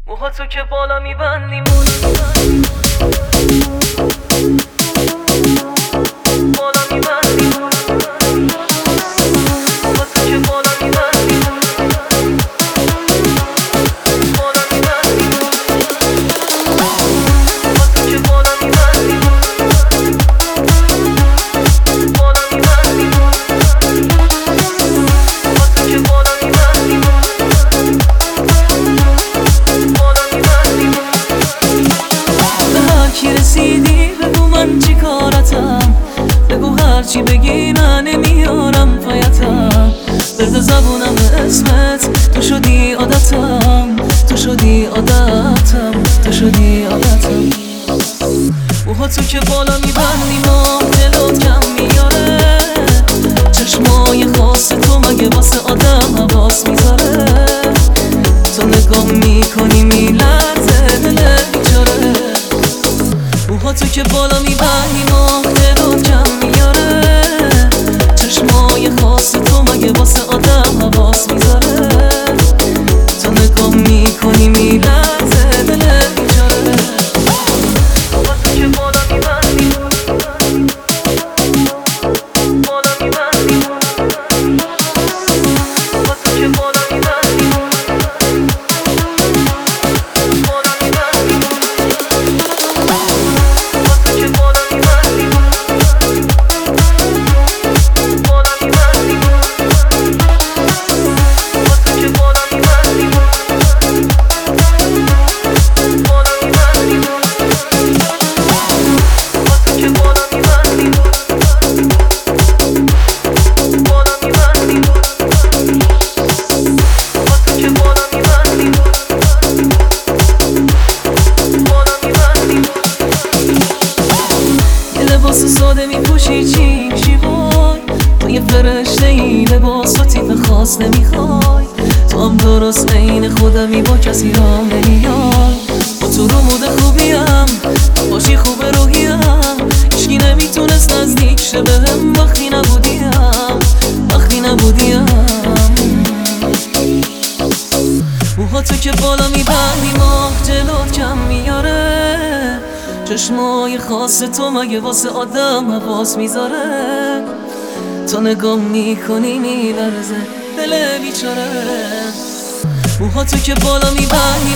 موها تو که بالا میبندی بالا میبندی موها تو که بالا میبندی بالا میبندی موها تو که بالا میبندی بالا میبندی موها تو که بالا میبندی کی رسیدی بگو من چی کارتم، بگو هرچی بگی من نمیارم پایتم. برد زبونم اسمت تو شدی عادتم، تو شدی عادتم، تو شدی عادتم. موها تو که بالا میبندی ما دلت کم میاره، چشمای خاص تو مگه واسه آدم حواس میذاره. تو نگاه میکنی میلرزه دل بیچاره. موها تو که بالا میبندی ما دلت کم میاره، چشمای خاص تو مگه واسه آدم حواس میذاره. تو نگاه میکنی میلرزه دل بیچاره. موها تو که بالا میبندی بالا میبندی موها تو که بالا میبندی بالا میبندی لباس ساده میپوشی چی میشی وای، تو یه فرشته ای لباس و تیپ خاص نمیخوای. تو هم درست عین خودمی با کسی را نمیای. با تو رو مود خوبیم تو باشی خوب روحیم، هیچکی نمیتونست نزدیک شه بهم وقتی نبودیم وقتی نبودیم. موها تو که بالا میبندی ماه جلوت کم میاره، چشمای خاص تو مگه واسه آدم حواس میذاره. تو نگاه میکنی میلرزه دل بیچاره. موها تو که بالا میبندی